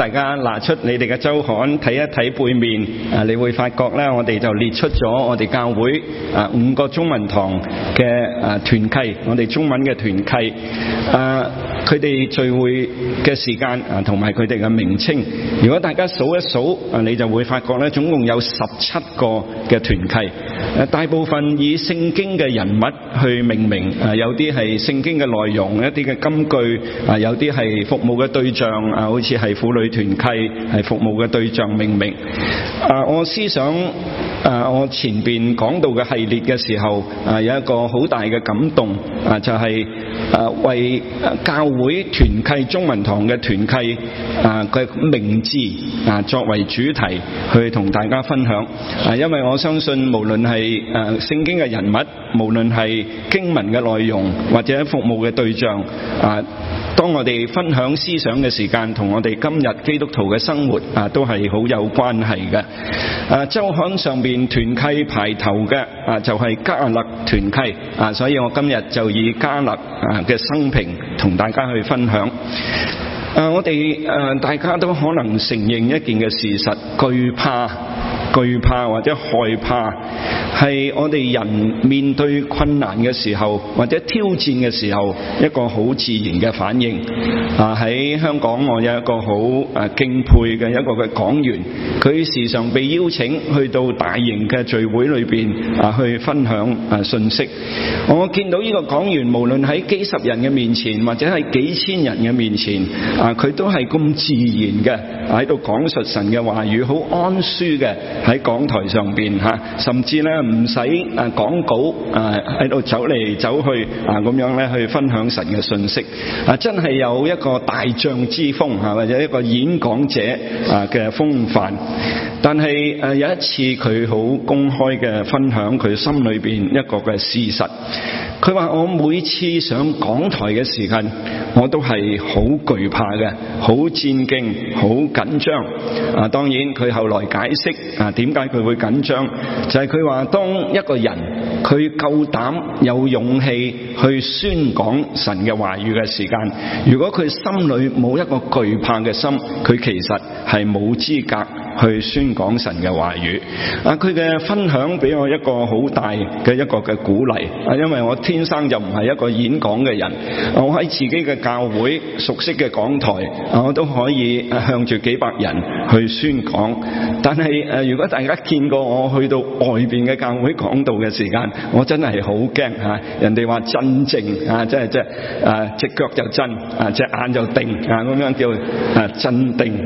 大家拿出你哋嘅周刊睇一睇背面，你會發覺咧，我哋就列出咗我哋教會5個中文堂嘅團契，我哋中文嘅團契，佢哋聚會嘅時間同埋佢哋嘅名稱。如果大家數一數，你就會發覺咧，總共有17個嘅團契，大部分以聖經嘅人物去命名，有啲係聖經嘅內容，一啲嘅金句，有啲係服務嘅對象，好似係婦女團契係服務嘅對象命名。我思想我前邊講到嘅系列嘅時候，有一個好大嘅感動，就係為教會團契中文堂嘅團契嘅名字作為主題去同大家分享。因為我相信無論係聖經嘅人物，無論係經文嘅內容或者服務嘅對象，當我哋分享思想嘅時間，同我哋今日基督徒嘅生活都係好有關係嘅。周刊上邊團契排頭嘅就係迦勒團契，所以我今日就以迦勒嘅生平同大家去分享。我哋大家都可能承認一件嘅事實，懼怕或者害怕係我哋人面對困難嘅時候或者挑戰嘅時候一個好自然嘅反應。喺香港我有一個好敬佩嘅一個嘅講員，佢時常被邀請去到大型嘅聚會裏邊去分享信息。我見到呢個講員無論喺幾十人嘅面前或者係幾千人嘅面前，佢都係咁自然嘅喺度講述神嘅話語，好安舒嘅喺講台上邊甚至咧唔使講稿喺度走嚟走去咁樣咧去分享神嘅信息。真係有一個大將之風或者一個演講者嘅風範。但係有一次佢好公開嘅分享佢心裏邊一個嘅事實，佢話我每次上講台嘅時間我都係好懼怕嘅，好戰兢，好緊張。當然佢後來解釋點解佢會緊張，就係佢話當一個人佢夠膽有勇氣去宣講神嘅話語嘅時間，如果佢心裏冇一個懼怕嘅心，佢其實係冇資格去宣講神嘅話語。佢嘅分享俾我一個好大嘅一個嘅鼓勵。因為我天生就唔係一個演講嘅人，我喺自己嘅教會熟悉嘅講台，我都可以向住幾百人去宣講。但係如果大家見過我去到外邊嘅教會講道嘅時間，我真係好驚人哋話鎮靜即係隻腳就震，隻眼就定咁樣叫鎮定。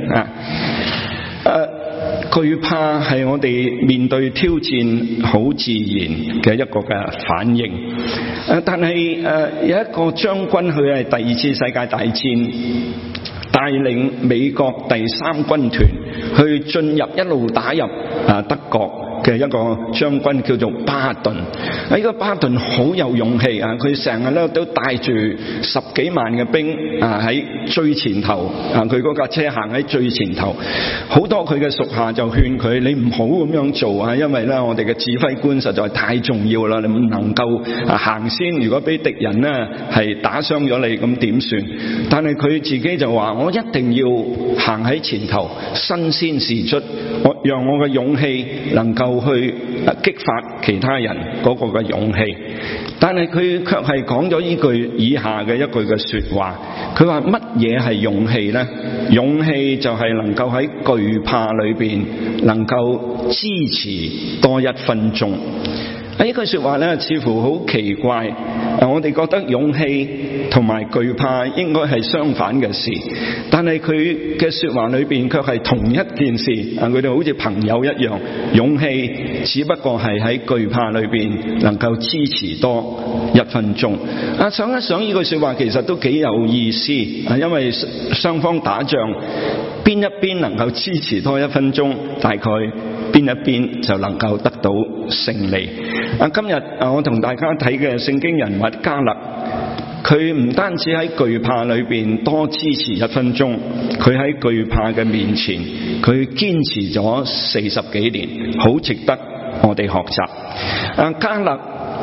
懼怕係我哋面對挑戰好自然嘅一個嘅反應。但係有一個將軍，佢係第2次世界大戰帶領美國第3軍團去進入一路打入德國嘅一個將軍，叫做巴頓。呢個巴頓好有勇氣佢成日咧都帶住10幾萬嘅兵喺最前頭，佢嗰架車行喺最前頭。好多佢嘅屬下就勸佢，你唔好咁樣做因為咧我哋嘅指揮官實在太重要啦，你唔能夠行先，如果俾敵人咧係打傷咗你咁點算？但係佢自己就話，我一定要行喺前頭，身先士卒，讓我嘅勇氣能夠去激發其他人嗰個嘅勇氣。但係佢卻係講咗呢句以下嘅一句嘅說話，佢話乜嘢係勇氣呢？勇氣就係能夠喺懼怕裏邊能夠支持多1分鐘。呢句說話咧似乎好奇怪，我哋覺得勇氣同埋懼怕應該係相反嘅事，但係佢嘅說話裏邊卻係同一件事。佢哋好似朋友一樣，勇氣只不過係喺懼怕裏邊能夠支持多1分鐘。想一想呢句說話其實都幾有意思，因為雙方打仗，邊一邊能夠支持多1分鐘，大概邊一邊就能夠得到勝利。今日我同大家睇嘅聖經人物迦勒，佢唔單止喺懼怕裏邊多支持1分鐘，佢喺懼怕嘅面前，佢堅持咗40幾年，好值得我哋學習。迦勒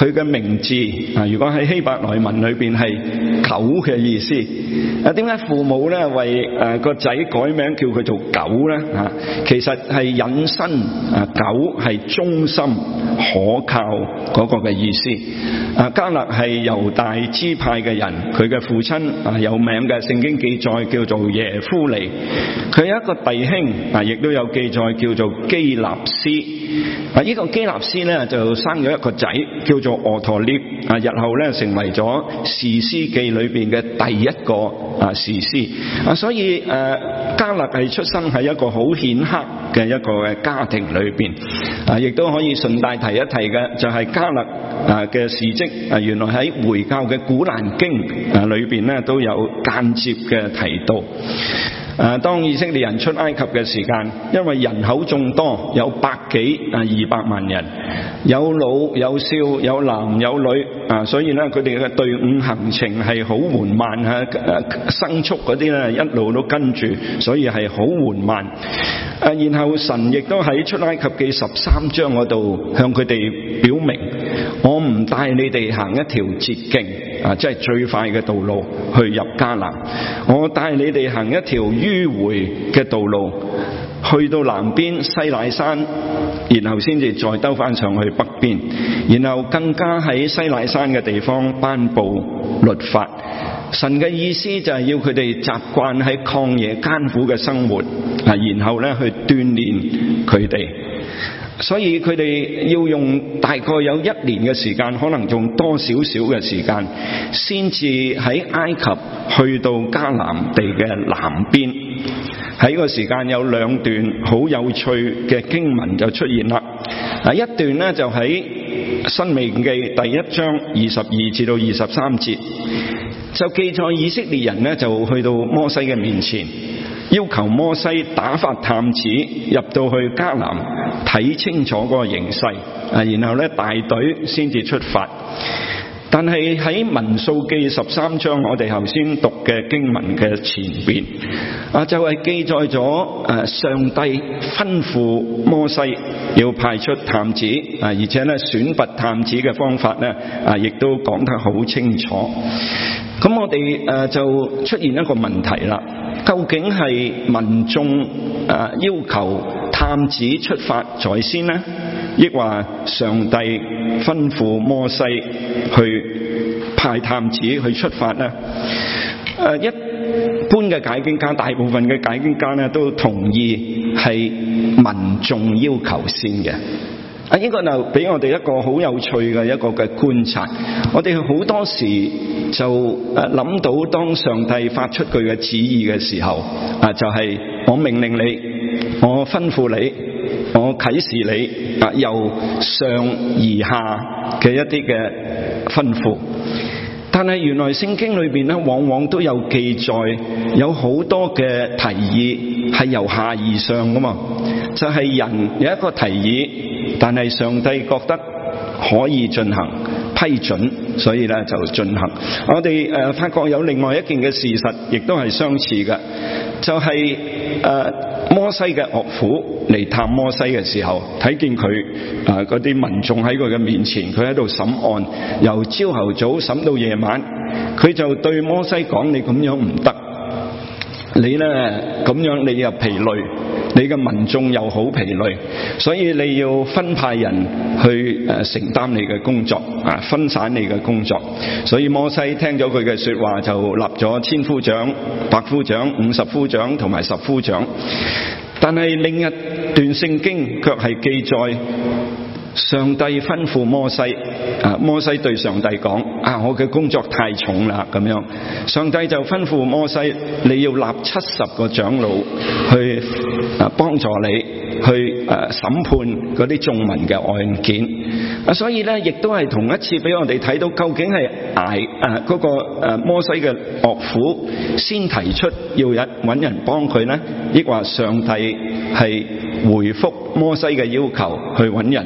佢嘅名字如果喺希伯來文裏邊係狗嘅意思。點解父母咧為個仔改名叫佢做狗咧？其實係引申狗係忠心可靠嗰個嘅意思。迦勒係猶大支派嘅人，佢嘅父親有名嘅聖經記載叫做耶夫尼，佢有一個弟兄亦都有記載叫做基納斯。呢個基納斯咧就生咗一個仔叫做俄陀聶，日後咧成為咗士師記裏邊嘅第一個士師。所以迦勒係出生喺一個好顯赫嘅一個嘅家庭裏邊。亦都可以順帶提一提嘅就係迦勒嘅事蹟，原來喺回教嘅古蘭經裏邊咧都有間接嘅提到。當以色列人出埃及嘅時間，因為人口眾多，有100幾200萬人，有老有少有男有女，所以咧佢哋嘅隊伍行程係好緩慢，牲畜嗰啲咧一路都跟住，所以係好緩慢。然後神亦都喺出埃及記13章嗰度向佢哋表明，我唔帶你哋行一條捷徑，即係最快嘅道路去入迦南，我帶你哋行一條迂迴嘅道路去到南邊西乃山，然後先至再兜翻上去北邊，然後更加喺西乃山嘅地方頒布律法。神嘅意思就係要佢哋習慣喺曠野艱苦嘅生活，然後咧去鍛煉佢哋。所以佢哋要用大概有1年嘅時間，可能仲多少少嘅時間，先至喺埃及去到迦南地嘅南邊。喺個時間有2段好有趣嘅經文就出現啦。一段呢就喺申命記第1章22至到23節，就記載以色列人呢就去到摩西嘅面前，要求摩西打發探子入到去迦南睇清楚嗰個形勢，然後咧帶隊先至出發。但係喺民數記13章我哋頭先讀嘅經文嘅前邊，就係記載咗上帝吩咐摩西要派出探子，而且咧選拔探子嘅方法咧亦都講得好清楚。咁我哋就出現一個問題啦，究竟係民眾要求探子出發在先呢，抑或上帝吩咐摩西去派探子去出發呢？一般嘅解經家，大部分嘅解經家呢都同意係民眾要求先嘅。呢個就俾我哋一個好有趣嘅一個嘅觀察。我哋好多時就諗到，當上帝發出佢嘅旨意嘅時候，就係我命令你，我吩咐你，我啟示你，由上而下嘅一啲嘅吩咐。但係原來聖經裏邊咧，往往都有記載，有好多嘅提議係由下而上噶嘛，就係人有一個提議，但係上帝覺得可以進行，批准，所以咧就進行。我哋發覺有另外一件嘅事實，亦都係相似嘅，就係摩西嘅岳父嚟探摩西嘅時候，睇見佢嗰啲民眾喺佢嘅面前，佢喺度審案，由朝頭早審到夜晚，佢就對摩西講：你咁樣唔得，你呢咁樣你又疲累，你嘅民眾又好疲累，所以你要分派人去承擔你嘅工作，分散你嘅工作。所以摩西聽咗佢嘅說話，就立咗千夫長、百夫長、50夫長同埋10夫長。但係另一段聖經卻係記載，上帝吩咐摩西，摩西對上帝講：我嘅工作太重啦，咁樣。上帝就吩咐摩西，你要立70個長老去幫助你去審判嗰啲眾民嘅案件。所以咧，亦都係同一次俾我哋睇到，究竟係嗰個摩西嘅岳父先提出要搵人幫佢呢，抑或上帝係回覆摩西嘅要求去搵人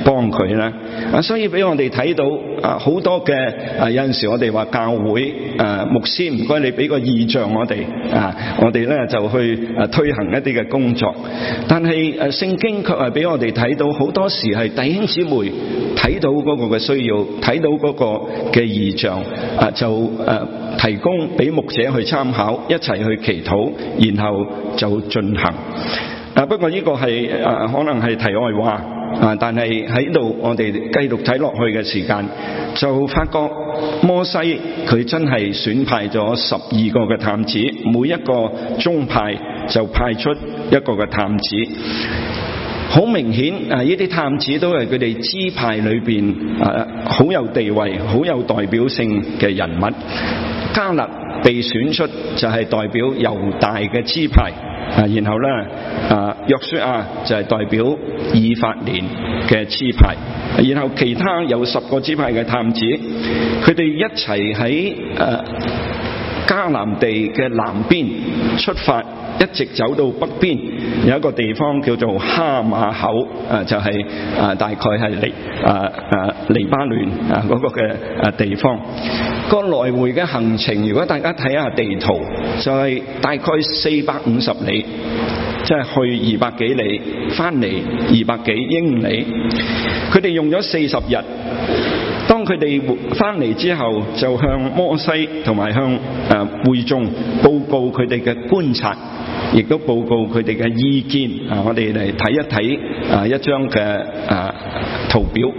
幫佢啦。所以俾我哋睇到好多嘅有陣時我哋話教會牧師唔該你俾個異象我哋我哋咧就去推行一啲嘅工作。但係聖經卻係俾我哋睇到好多時係弟兄姊妹睇到嗰個嘅需要，睇到嗰個嘅異象就提供俾牧者去參考，一齊去祈禱，然後就進行。不過呢個係可能係題外話但係喺度我哋繼續睇落去嘅時間，就發覺摩西佢真係選派咗12個嘅探子，每一個宗派就派出一個嘅探子。好明顯呢啲探子都係佢哋支派裏邊好有地位、好有代表性嘅人物。迦勒被選出就係代表猶大嘅支派，然後咧約書亞就係代表以法蓮嘅支派，然後其他有10個支派嘅探子，佢哋一齊喺迦南地嘅南邊出發，一直走到北邊有一個地方叫做哈馬口，就係大概係黎巴嫩嗰個嘅地方。個來回嘅行程，如果大家睇下地圖，就係大概450里，即係去200幾里，翻嚟200幾英里。佢哋用咗40日。當佢哋翻嚟之後，就向摩西同埋向會眾報告佢哋嘅觀察，亦都報告佢哋嘅意見。我哋嚟睇一睇一張嘅圖表。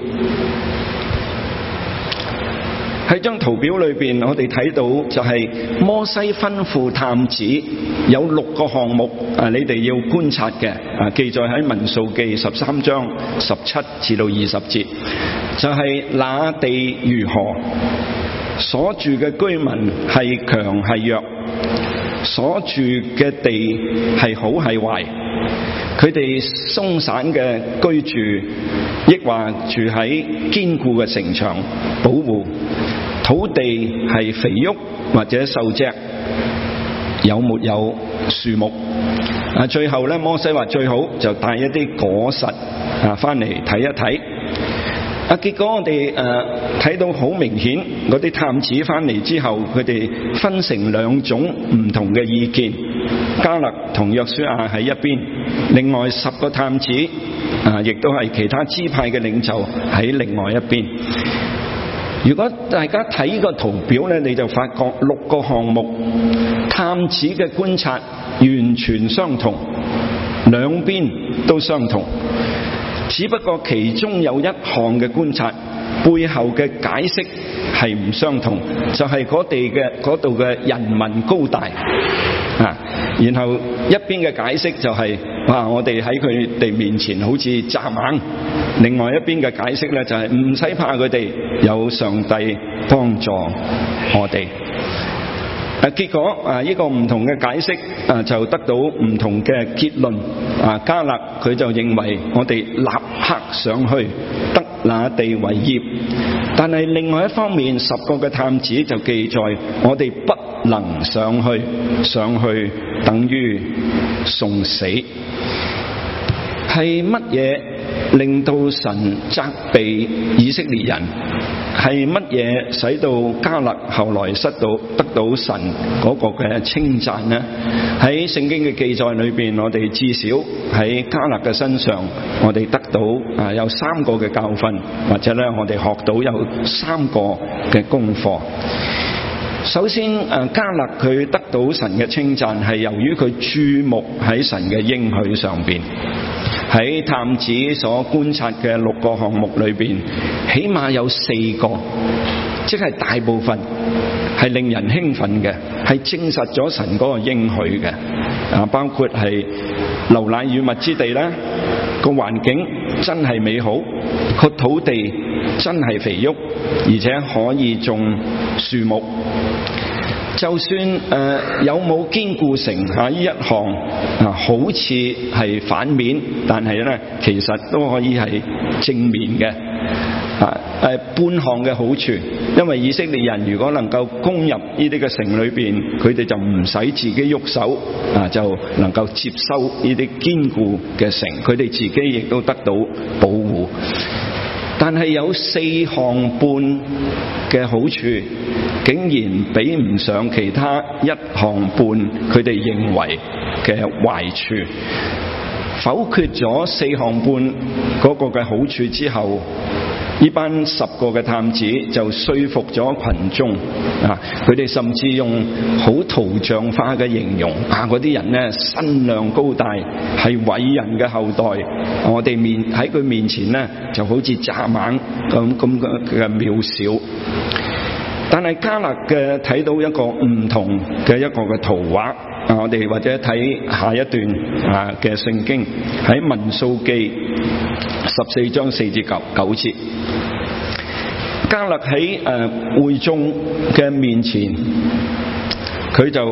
喺張圖表裏邊，我哋睇到就係摩西吩咐探子有6個項目你哋要觀察嘅，記載喺民數記13章17至到20節，就係那地如何，所住嘅居民係強係弱，所住嘅地係好係壞，佢哋鬆散嘅居住，抑或住喺堅固嘅城牆保護，土地係肥沃或者瘦瘠，有沒有樹木。最後咧，摩西話最好就帶一啲果實翻嚟睇一睇。結果我哋睇到好明顯，嗰啲探子翻嚟之後，佢哋分成2種唔同嘅意見。迦勒同約書亞喺一邊，另外10個探子亦都係其他支派嘅領袖喺另外一邊。如果大家睇個圖表咧，你就發覺6個項目探子嘅觀察完全相同，兩邊都相同，只不過其中有一項嘅觀察背後嘅解釋係唔相同，就係嗰度嘅人民高大然後一邊嘅解釋就係我哋喺佢哋面前好似蚱蜢，另外一邊嘅解釋咧就係唔使怕佢哋，有上帝幫助我哋。結果呢個唔同嘅解釋就得到唔同嘅結論。迦勒佢就認為我哋立刻上去得那地為業，但係另外一方面10個嘅探子就記載我哋不能上去，上去等於送死。係乜嘢令到神責備以色列人？係乜嘢使到迦勒後來得到神嗰個嘅稱讚呢？喺聖經嘅記載裏邊，我哋至少喺迦勒嘅身上，我哋得到有3個嘅教訓，或者咧我哋學到有3個嘅功課。首先迦勒佢得到神嘅稱讚，係由於佢注目喺神嘅應許上邊。喺探子所觀察嘅6個項目裏邊，起碼有4個，即係大部分係令人興奮嘅，係證實咗神嗰個應許嘅。包括係流奶與蜜之地啦，個環境真係美好，個土地真係肥沃，而且可以種樹木。就算有冇堅固城呢一項好似係反面，但係咧其實都可以係正面嘅。半項嘅好處，因為以色列人如果能夠攻入呢啲嘅城裏邊，佢哋就唔使自己喐手就能夠接收呢啲堅固嘅城，佢哋自己亦都得到保護。 但係有4項半嘅好處，竟然比唔上其他1項半佢哋認為嘅壞處。否決咗4項半嗰個嘅好處之後，呢班10個嘅探子就說服咗群眾佢哋甚至用好圖像化嘅形容嗰啲人呢，身量高大，係偉人嘅後代，我哋喺佢面前呢就好似蚱蜢咁嘅渺小。但係迦勒嘅睇到一個唔同嘅一個嘅圖畫，我哋或者睇下一段嘅聖經，喺民數記14章4至9節，迦勒喺會眾嘅面前，佢就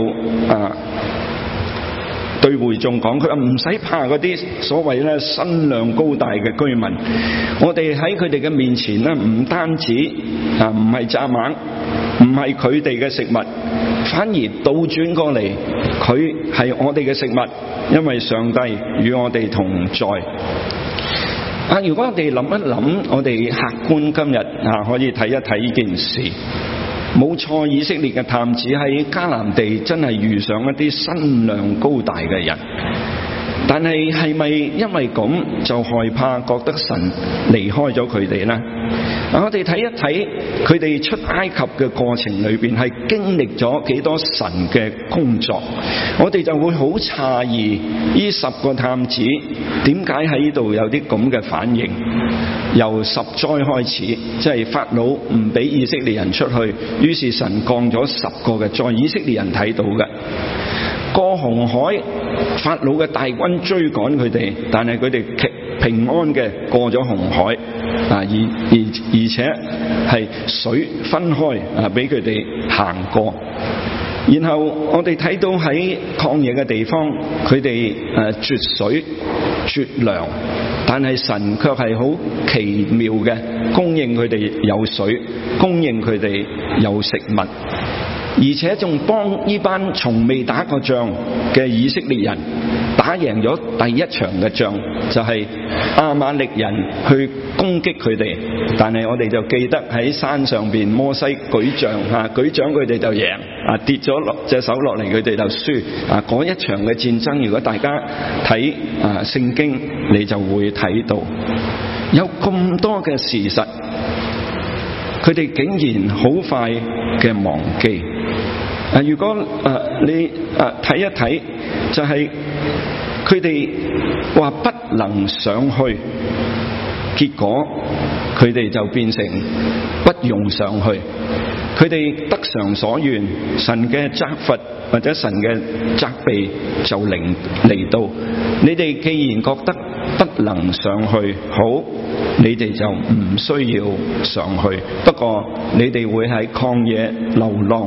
對會眾講，佢話唔使怕嗰啲所謂咧身量高大嘅居民，我哋喺佢哋嘅面前咧，唔單止唔係蚱蜢，唔係佢哋嘅食物，反而倒轉過嚟，佢係我哋嘅食物，因為上帝與我哋同在。如果我哋諗一諗，我哋客觀今日可以睇一睇呢件事。冇錯，以色列嘅探子喺迦南地真係遇上一啲身量高大嘅人，但係係咪因為咁就害怕，覺得神離開咗佢哋呢？我哋睇一睇佢哋出埃及嘅過程裏邊係經歷咗幾多神嘅工作，我哋就會好詫異呢10個探子點解喺呢度有啲咁嘅反應。由10災開始，即係法老唔俾以色列人出去，於是神降咗10個嘅災，以色列人睇到嘅。過紅海，法老嘅大軍追趕佢哋，但係佢哋平安嘅過咗紅海，而且係水分開俾佢哋行過。然後我哋睇到喺曠野嘅地方，佢哋絕水絕糧，但係神卻係好奇妙嘅供應佢哋有水，供應佢哋有食物，而且仲幫呢班從未打過仗嘅以色列人打贏咗第一場嘅仗，就係亞瑪力人去攻擊佢哋，但係我哋就記得喺山上邊摩西舉杖舉掌佢哋就贏，跌咗落隻手落嚟佢哋就輸。嗰一場嘅戰爭，如果大家睇聖經，你就會睇到有咁多嘅事實，佢哋竟然好快嘅忘記。如果你睇一睇，就係佢哋話不能上去，結果佢哋就變成不用上去。佢哋得償所願，神嘅責罰或者神嘅責備就嚟到。你哋既然覺得不能上去，好，你哋就唔需要上去。不過你哋會喺曠野流浪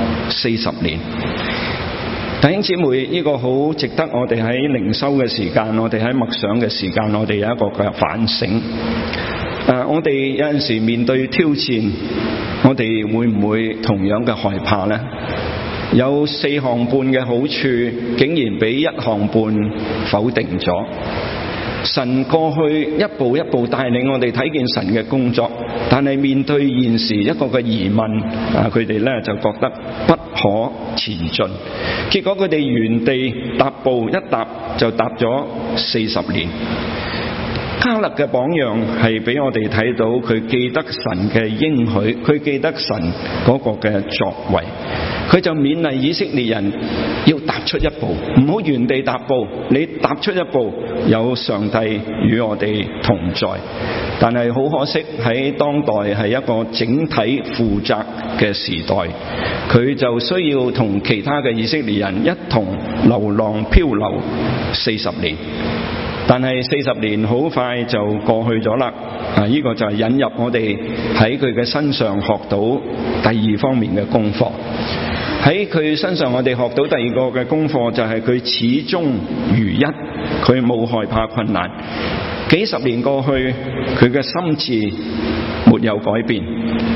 40年。弟兄姊妹，呢個好值得我哋喺靈修嘅時間，我哋喺默想嘅時間，我哋有一個嘅反省。我哋有陣時面對挑戰，我哋會唔會同樣嘅害怕呢？有4項半嘅好處，竟然俾1項半否定咗。神過去一步一步帶領我哋睇見神嘅工作，但係面對現時一個嘅疑問，佢哋咧就覺得不可前進，結果佢哋原地踏步，一踏就踏咗40年。迦勒嘅榜樣係俾我哋睇到佢記得神嘅應許，佢記得神嗰個嘅作為，佢就勉勵以色列人要踏出一步，唔好原地踏步，你踏出一步，有上帝與我哋同在。但係好可惜，喺當代係一個整體負責嘅時代，佢就需要同其他嘅以色列人一同流浪漂流40年。但係40年好快就過去咗啦。呢個就係引入我哋喺佢嘅身上學到第2方面嘅功課。喺佢身上我哋學到第2個嘅功課，就係佢始終如一，佢冇害怕困難。幾十年過去，佢嘅心志沒有改變。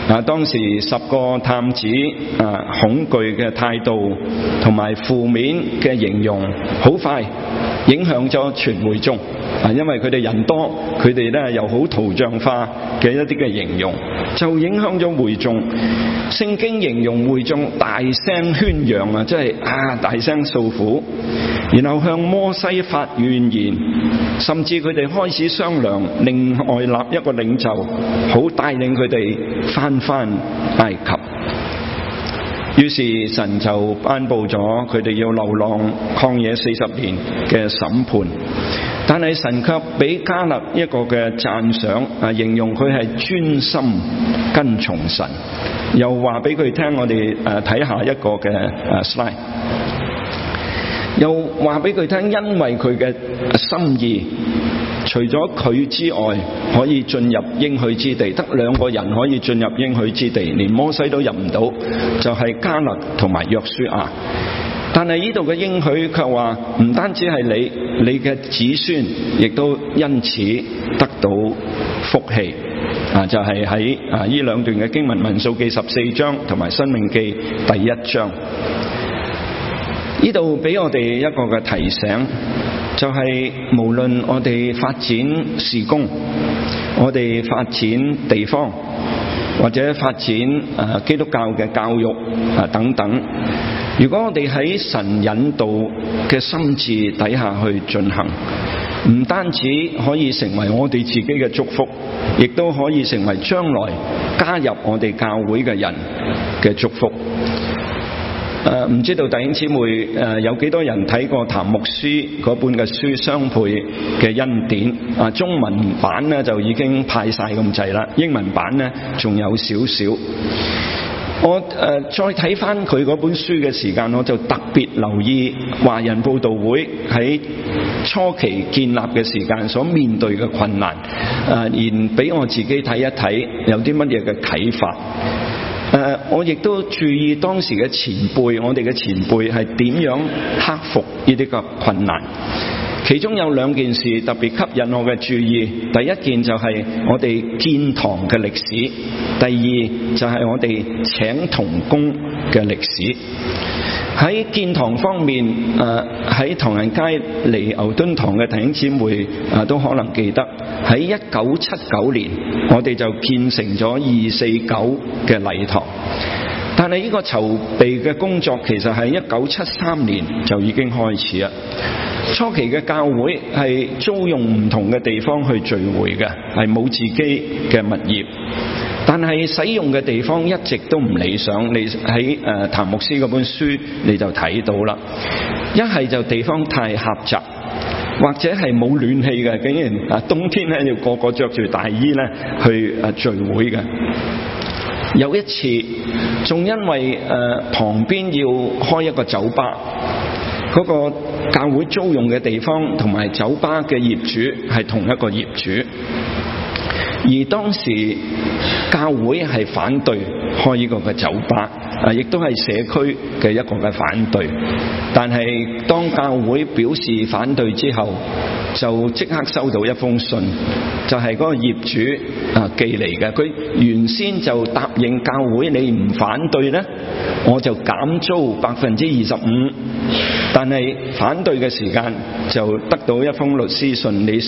當時10個探子恐懼嘅態度同埋負面嘅形容，好快影響咗全會眾。因為佢哋人多，佢哋咧又好圖像化嘅一啲嘅形容，就影響咗會眾。聖經形容會眾大聲喧嚷即係大聲訴苦，然後向摩西發怨言，甚至佢哋開始商量另外立一個領袖，好帶領佢哋返埃及。於是神就頒布咗佢哋要流浪曠野40年嘅審判，但係神卻俾迦勒一個嘅讚賞，形容佢係專心跟從神，又話俾佢聽，我哋睇下一個嘅slide，又話俾佢聽，因為佢嘅心意，除咗佢之外可以進入應許之地，得2個人可以進入應許之地，連摩西都入唔到，就係迦勒同埋約書亞。但係呢度嘅應許卻話，唔單止係你嘅子孫亦都因此得到福氣。就係喺呢2段嘅經文，民數記14章同埋申命記第1章，呢度俾我哋一個嘅提醒，就係無論我哋發展事工，我哋發展地方，或者發展基督教嘅教育等等，如果我哋喺神引導嘅心志底下去進行，唔單止可以成為我哋自己嘅祝福，亦都可以成為將來加入我哋教會嘅人嘅祝福。唔知道弟兄姊妹有幾多人睇過譚牧師嗰本嘅書《相配嘅恩典》？中文版呢就已經派晒咁滯啦，英文版呢仲有少少。我再睇翻佢嗰本書嘅時間，我就特別留意華人佈道會喺初期建立嘅時間所面對嘅困難，然俾我自己睇一睇有啲乜嘢嘅啟發。我亦都注意當時嘅前輩，我哋嘅前輩係點樣克服呢啲嘅困難。其中有2件事特別吸引我嘅注意，第一件就係我哋建堂嘅歷史，第二就係我哋請同工嘅歷史。喺建堂方面，喺唐人街離牛敦堂嘅弟兄姊妹都可能記得，喺1979年我哋就建成咗249嘅禮堂。但係呢個籌備嘅工作其實係1973年就已經開始啦。初期嘅教會係租用唔同嘅地方去聚會嘅，係冇自己嘅物業，但係使用嘅地方一直都唔理想。你喺譚牧師嗰本書你就睇到啦，一係就地方太狹窄，或者係冇暖氣嘅，竟然冬天咧要個個着住大衣咧去聚會嘅。有一次仲因為旁邊要開一個酒吧，嗰個教會租用嘅地方同埋酒吧嘅業主係同一個業主，而當時教會係反對開呢個嘅酒吧，亦都係社區嘅一個嘅反對。但係當教會表示反對之後，就即刻收到一封信，就係嗰個業主寄嚟嘅。佢原先就答應教會，你唔反對呢，我就減租25%。但係反對嘅時間就得到一封律師信，你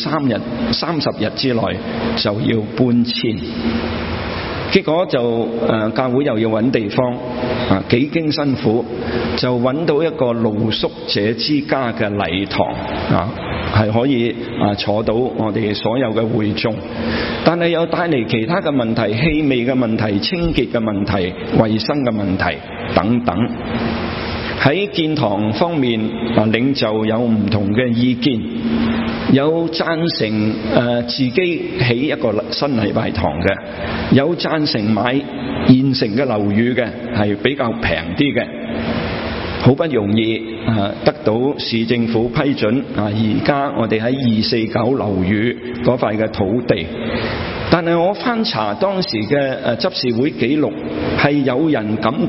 30日之內就要搬遷。結果就教會又要揾地方，幾經辛苦就揾到一個露宿者之家嘅禮堂，係可以坐到我哋所有嘅會眾，但係又帶嚟其他嘅問題，氣味嘅問題、清潔嘅問題、衛生嘅問題等等。喺建堂方面，領袖有唔同嘅意見，有贊成自己起一個新禮拜堂嘅，有贊成買現成嘅樓宇嘅，係比較平啲嘅。好不容易得到市政府批准，而家我哋喺249樓宇嗰塊嘅土地。但係我翻查當時嘅執事會記錄，係有人感覺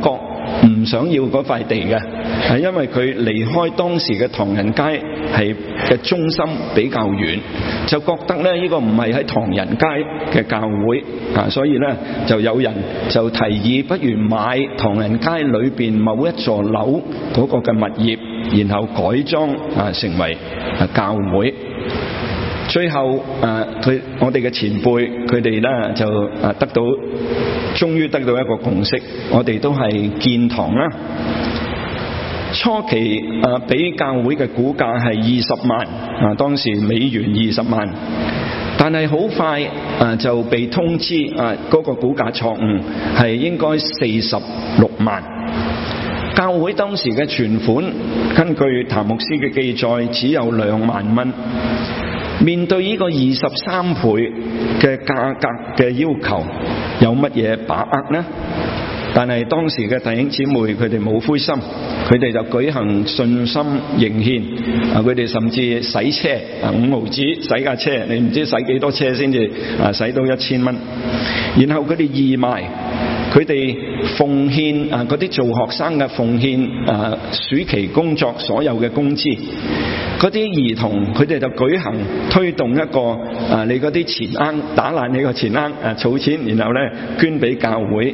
唔想要嗰塊地嘅，係因為佢離開當時嘅唐人街係嘅中心比較遠，就覺得咧呢個唔係喺唐人街嘅教會啊，所以咧就有人就提議，不如買唐人街裏邊某一座樓嗰個嘅物業，然後改裝成為教會。最後我哋嘅前輩佢哋咧就終於得到一個共識，我哋都係建堂啦。初期俾教會嘅估價係20萬當時美元20萬，但係好快就被通知嗰個估價錯誤，係應該46萬。教會當時嘅存款根據譚牧師嘅記載只有2萬蚊。面對呢個23倍嘅價格嘅要求，有乜嘢把握呢？但係當時嘅弟兄姊妹佢哋冇灰心，佢哋就舉行信心認獻，佢哋甚至洗車5毫子洗架車，你唔知洗幾多車先至洗到1000蚊。然後佢哋義賣，佢哋奉獻嗰啲做學生嘅奉獻暑期工作所有嘅工資。嗰啲兒童佢哋就舉行推動一個你嗰啲錢罌打爛你個錢罌儲錢，然後咧捐俾教會。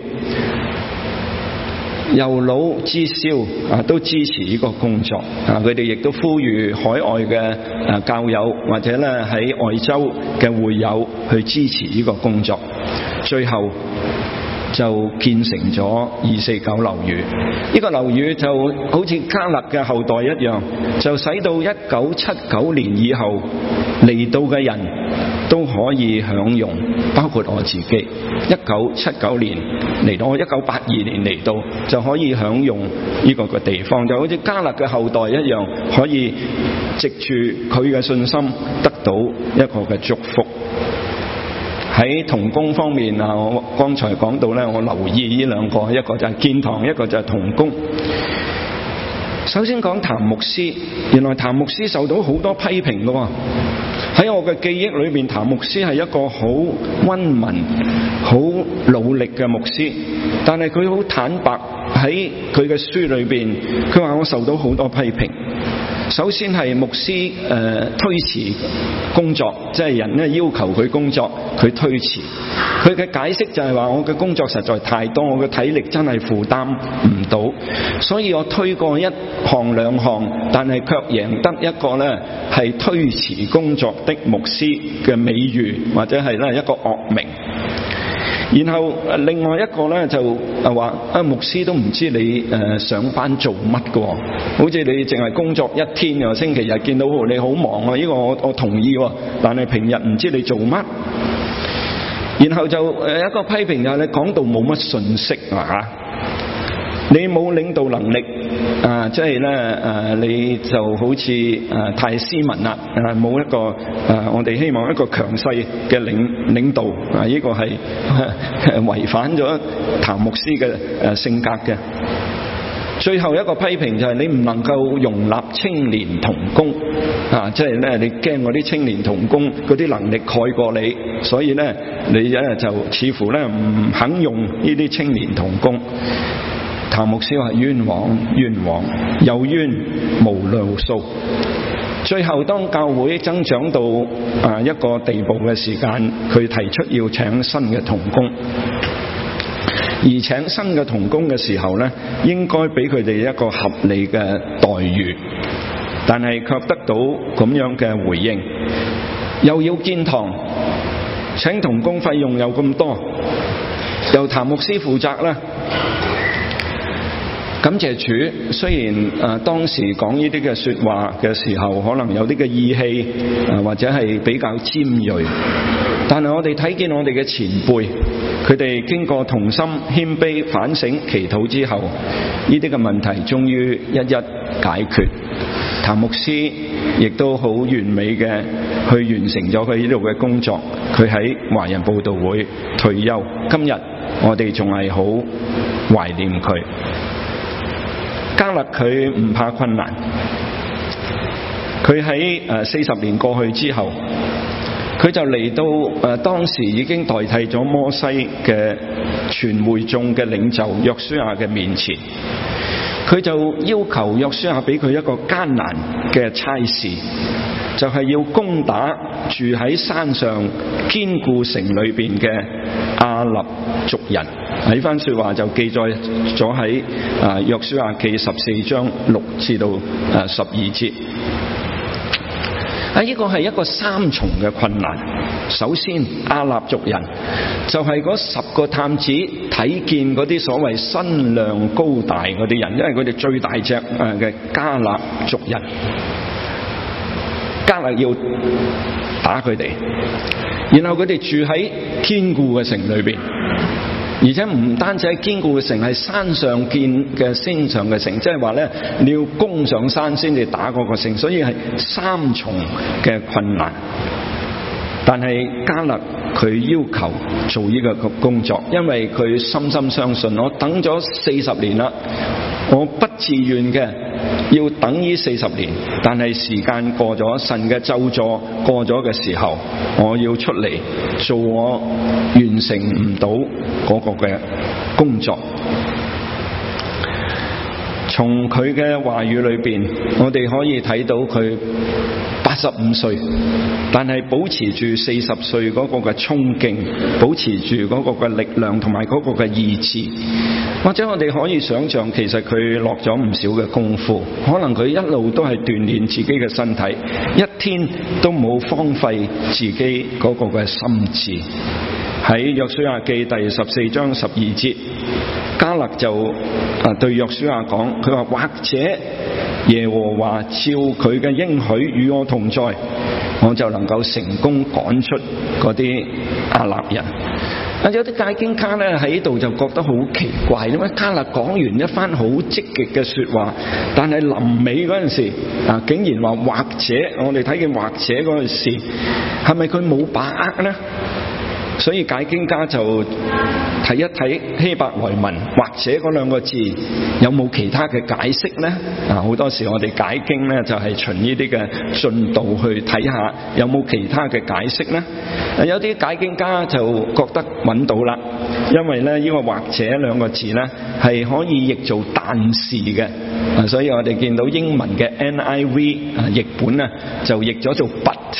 由老至少都支持呢個工作佢哋亦都呼籲海外嘅教友或者咧喺外州嘅會友去支持呢個工作。最後就建成咗249樓宇。呢個樓宇就好似迦勒嘅後代一樣，就使到1979年以後嚟到嘅人都可以享用，包括我自己。1979年嚟到，我1982年嚟到就可以享用呢個嘅地方，就好似迦勒嘅後代一樣，可以藉住佢嘅信心得到一個嘅祝福。喺同工方面我剛才講到咧，我留意呢兩個，一個就係建堂，一個就係同工。首先講譚牧師，原來譚牧師受到好多批評嘅喎。喺我嘅記憶裏面，譚牧師係一個好溫文、好努力嘅牧師，但係佢好坦白喺佢嘅書裏邊，佢話我受到好多批評。首先係牧師推遲工作，即係人咧要求佢工作，佢推遲。佢嘅解釋就係話我嘅工作實在太多，我嘅體力真係負擔唔到，所以我推過1項2項，但係卻贏得一個咧係推遲工作的牧師嘅美譽，或者係咧一個惡名。然後另外一個咧就話牧師都唔知你上班做乜嘅，好似你淨係工作1天嘅，星期日見到你好忙呢個我同意但係平日唔知你做乜。然後就一個批評就係你講道冇乜信息你冇領導能力即係咧你就好似太斯文啦冇一個我哋希望一個強勢嘅領導呢個係違反咗譚牧師嘅性格嘅。最後一個批評就係你唔能夠容納青年同工即係咧你驚嗰啲青年同工嗰啲能力蓋過你，所以咧你咧就似乎咧唔肯用呢啲青年同工。譚牧師話冤枉冤枉，有冤無路數。最後當教會增長到一個地步嘅時間，佢提出要請新嘅同工，而請新嘅同工嘅時候呢，應該俾佢哋一個合理嘅待遇，但係卻得到咁樣嘅回應，又要建堂，請同工費用又咁多，由譚牧師負責啦。感謝主，雖然當時講呢啲嘅說話嘅時候，可能有啲嘅意氣或者係比較尖銳，但係我哋睇見我哋嘅前輩，佢哋經過同心謙卑反省祈禱之後，呢啲嘅問題終於一一解決。譚牧師亦都好完美嘅去完成咗佢呢度嘅工作，佢喺華人佈道會退休，今日我哋仲係好懷念佢。迦勒佢唔怕困難，佢喺40年過去之後， 佢就嚟到當時已經代替咗摩西嘅全會眾嘅領袖約書亞嘅面前，佢就要求約書亞俾佢一個艱難嘅差事，就係要攻打住喺山上堅固城裏邊嘅亞納族人。呢番說話就記載咗喺約書亞記14章6至到12節。呢個係一個三重嘅困難。首先，亞納族人就係嗰10個探子睇見嗰啲所謂身量高大嗰啲人，因為佢哋最大隻嘅迦勒族人，迦勒要打佢哋，然後佢哋住喺堅固嘅城裏邊。而且唔單止係堅固嘅城，係山上建嘅先上嘅城，即係話咧，你要攻上山先至打嗰個城，所以係三重嘅困難。但係迦勒佢要求做呢個工作，因為佢深深相信，我等咗40年啦，我不自願嘅要等呢40年，但係時間過咗，神嘅咒詛過咗嘅時候，我要出嚟做我完成唔到嗰個嘅工作。從佢嘅話語裏邊，我哋可以睇到佢85歲，但係保持住40歲嗰個嘅衝勁，保持住嗰個嘅力量同埋嗰個嘅意志。或者我哋可以想象，其實佢落咗唔少嘅功夫，可能佢一路都係鍛鍊自己嘅身體，一天都冇荒廢自己嗰個嘅心志。喺約書亞記第14章12節，迦勒就對約書亞講，佢話，或者耶和華照佢嘅應許與我同在，我就能夠成功趕出嗰啲亞納人。有啲解經家咧喺度就覺得好奇怪，因為迦勒講完一番好積極嘅說話，但係臨尾嗰陣時竟然話或者，我哋睇見或者嗰陣時，係咪佢冇把握呢？所以解經家就睇一睇希伯來文或者嗰兩個字有冇其他嘅解釋呢？好多時我哋解經呢就係循呢啲嘅進度去睇下有冇其他嘅解釋呢？有啲解經家就覺得揾到啦，因為呢個或者兩個字呢係可以譯做但是嘅，所以我哋見到英文嘅 NIV 譯本呢就譯咗做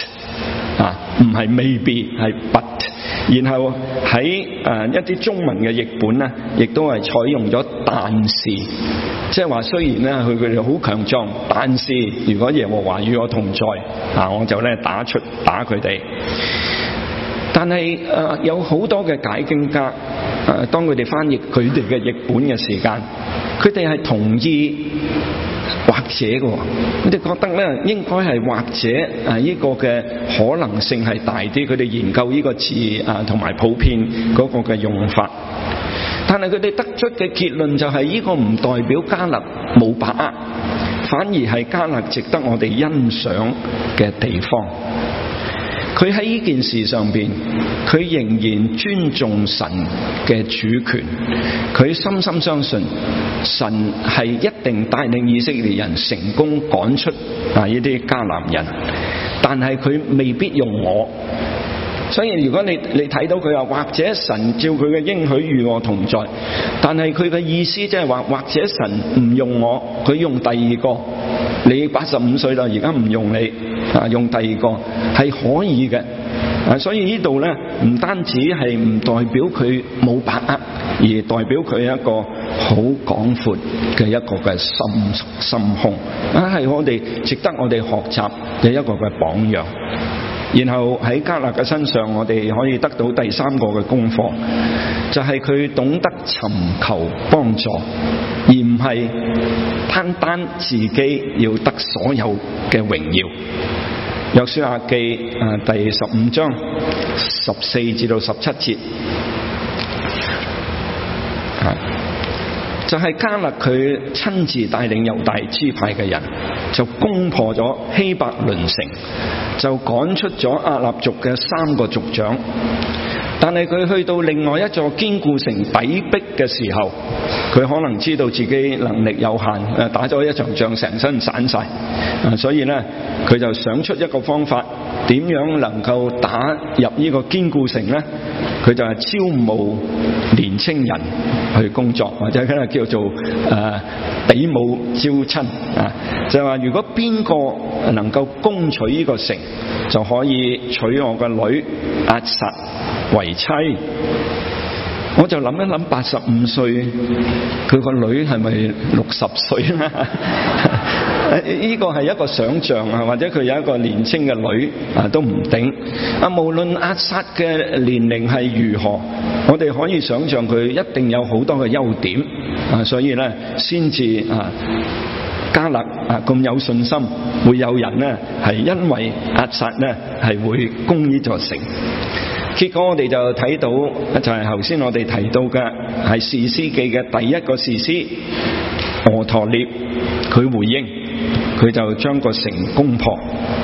but 唔係 maybe 係 but。然後喺一啲中文嘅譯本咧，亦都係採用咗但是，即係話雖然咧佢哋好強壯，但是如果耶和華與我同在，我就咧打佢哋。但係有好多嘅解經家，當佢哋翻譯佢哋嘅譯本嘅時間，佢哋係同意或者嘅，佢哋覺得咧應該係或者呢個嘅可能性係大啲，佢哋研究呢個字同埋普遍嗰個嘅用法。但係佢哋得出嘅結論就係呢個唔代表迦勒冇把握，反而係迦勒值得我哋欣賞嘅地方。佢喺呢件事上邊，佢仍然尊重神嘅主權，佢深深相信神係一定帶領以色列人成功趕出呢啲迦南人，但係佢未必用我。所以如果你睇到佢話或者神照佢嘅應許與我同在，但係佢嘅意思即係話或者神唔用我，佢用第二個。你85歲啦，而家唔用你用第二個係可以嘅。所以呢度咧唔單止係唔代表佢冇把握，而代表佢一個好廣闊嘅一個嘅心胸，係我哋值得我哋學習嘅一個嘅榜樣。然後喺迦勒嘅身上，我哋可以得到第三個嘅功課，就係佢懂得尋求幫助，而唔係單單自己要得所有嘅榮耀。約書亞記第15章14至到17節，就係迦勒佢親自帶領猶大支派嘅人，就攻破咗希伯倫城，就趕出咗亞納族嘅3個族長。但係佢去到另外一座堅固城抵迫嘅時候，佢可能知道自己能力有限，打咗一場仗成身散晒，所以呢佢就想出一個方法， 點樣能夠打入呢個堅固城呢？佢就係招募年青人去工作，或者叫做比武招親啊！就係話如果邊個能夠攻取呢個城，就可以娶我個女押撒為妻。我就諗一諗，85歲佢個女係咪60歲咧？呢個係一個想像啊，或者佢有一個年青嘅女啊都唔定啊。無論押撒嘅年齡係如何，我哋可以想像佢一定有好多嘅優點啊，所以咧先至迦勒咁有信心，會有人呢係因為押撒呢係會攻呢座城。結果我哋就睇到，就係頭先我哋提到嘅係士師記嘅第一個士師俄陀聶，佢回應，佢就將個城攻破。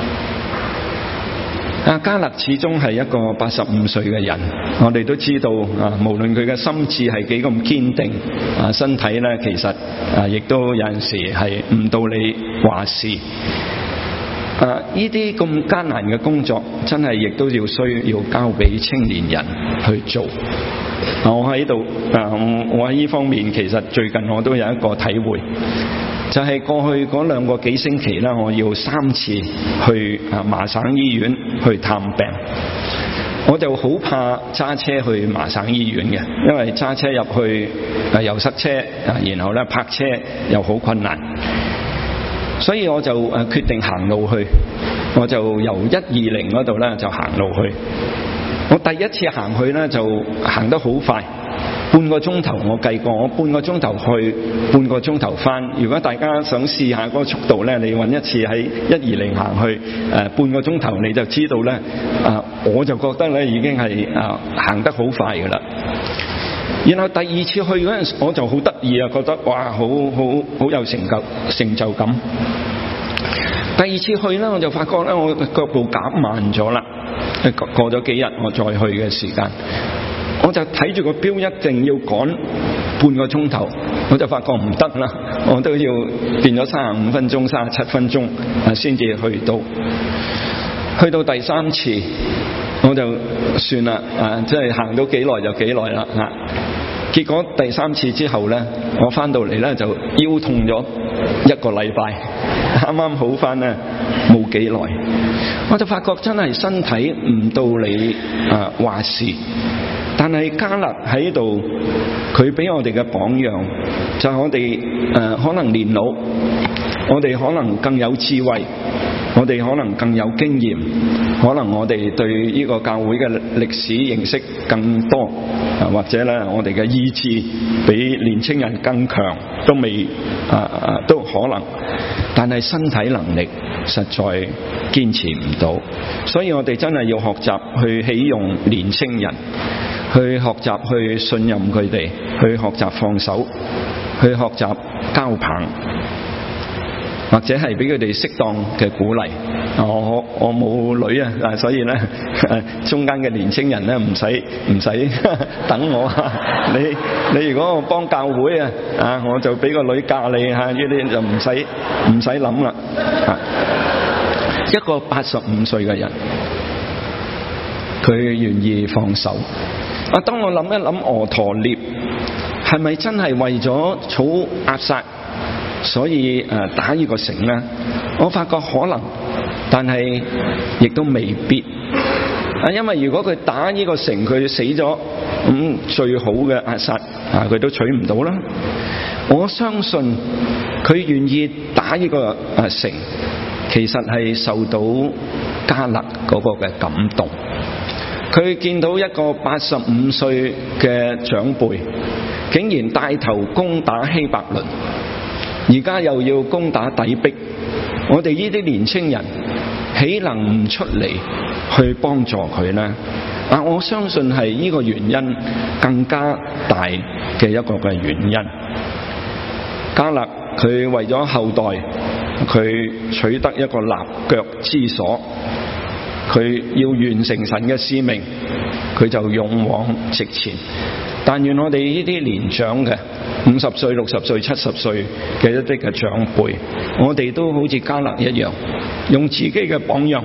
迦勒始終係一個85歲嘅人，我哋都知道無論佢嘅心智係幾咁堅定，身體呢其實亦都有陣時係唔到你話事。呢啲咁艱難嘅工作，真係亦都需要交俾青年人去做。我喺度，我喺呢方面其實最近我都有一個體會，就係過去嗰2個幾星期啦，我要3次去麻省醫院去探病。我就好怕揸車去麻省醫院嘅，因為揸車入去又塞車，然後咧泊車又好困難。所以我就決定行路去，我就由120嗰度咧就行路去。我第一次行去咧就行得好快，半個鐘頭我計過，我半個鐘頭去，半個鐘頭翻。如果大家想試下嗰個速度咧，你揾一次喺120行去，半個鐘頭你就知道咧。我就覺得咧已經係行得好快㗎啦。然後第2次去嗰陣時，我就好得意啊，覺得哇，好有成就感。第2次去咧，我就發覺咧，我腳步減慢咗啦。過咗幾日，我再去嘅時間，我就睇住個錶，一定要趕半個鐘頭，我就發覺唔得啦，我都要變咗35分鐘、37分鐘先至去到。去到第3次，我就算啦，即係行到幾耐就幾耐啦。結果第3次之後呢，我翻到嚟呢就腰痛咗1個禮拜，啱啱好翻呢冇幾耐，我就發覺真係身體唔到你話事。但係迦勒喺度，佢俾我哋嘅榜樣就係我哋可能年老，我哋可能更有智慧，我哋可能更有經驗，可能我哋對呢個教會嘅歷史認識更多，或者咧我哋嘅意志比年青人更強，都未都可能，但係身體能力實在堅持唔到，所以我哋真係要學習去起用年青人，去學習去信任佢哋，去學習放手，去學習交棒，或者係俾佢哋適當嘅鼓勵。我冇女啊，所以咧中間嘅年青人咧唔使等我。你如果我幫教會我就俾個女嫁你呢啲就唔使諗啦。一個85歲嘅人，佢願意放手。當我諗一諗俄陀聶係咪真係為咗討押撒所以打呢個城呢？我發覺可能，但係亦都未必。因為如果佢打呢個城佢死咗，咁最好嘅押撒佢都取唔到啦。我相信佢願意打呢個城，其實係受到迦勒嗰個嘅感動。佢見到一個85歲嘅長輩，竟然帶頭攻打希伯倫，而家又要攻打底壁，我哋呢啲年青人豈能唔出嚟去幫助佢呢？我相信係呢個原因更加大嘅一個嘅原因。迦勒佢為咗後代，佢取得一個立腳之所，佢要完成神嘅使命，佢就勇往直前。但願我哋呢啲年長嘅50歲、60歲、70歲嘅一啲嘅長輩，我哋都好似迦勒一樣，用自己嘅榜樣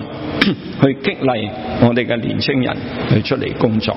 去激勵我哋嘅年青人去出嚟工作。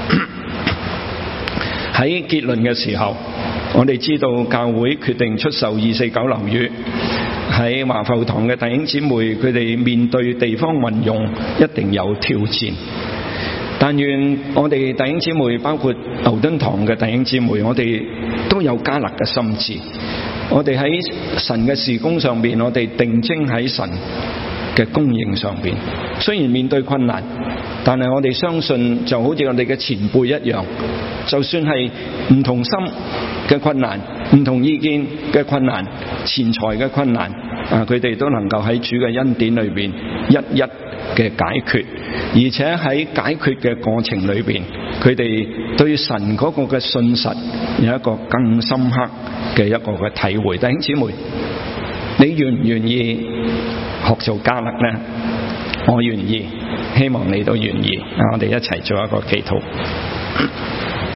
喺結論嘅時候，我哋知道教會決定出售249樓宇，喺華埠堂嘅弟兄姊妹，佢哋面對地方運用一定有挑戰。但願我哋弟兄姊妹，包括牛頓堂嘅弟兄姊妹，我哋都有迦勒嘅心志。我哋喺神嘅事工上邊，我哋定睛喺神嘅供應上邊。雖然面對困難，但係我哋相信，就好似我哋嘅前輩一樣，就算係唔同心嘅困難、唔同意見嘅困難、錢財嘅困難，佢哋都能夠喺主嘅恩典裏邊一一嘅解決，而且喺解決嘅過程裏邊，佢哋對神嗰個嘅信實有一個更深刻嘅一個嘅體會。弟兄姊妹，你願唔願意學做迦勒呢？我願意，希望你都願意。我哋一齊做一個祈禱。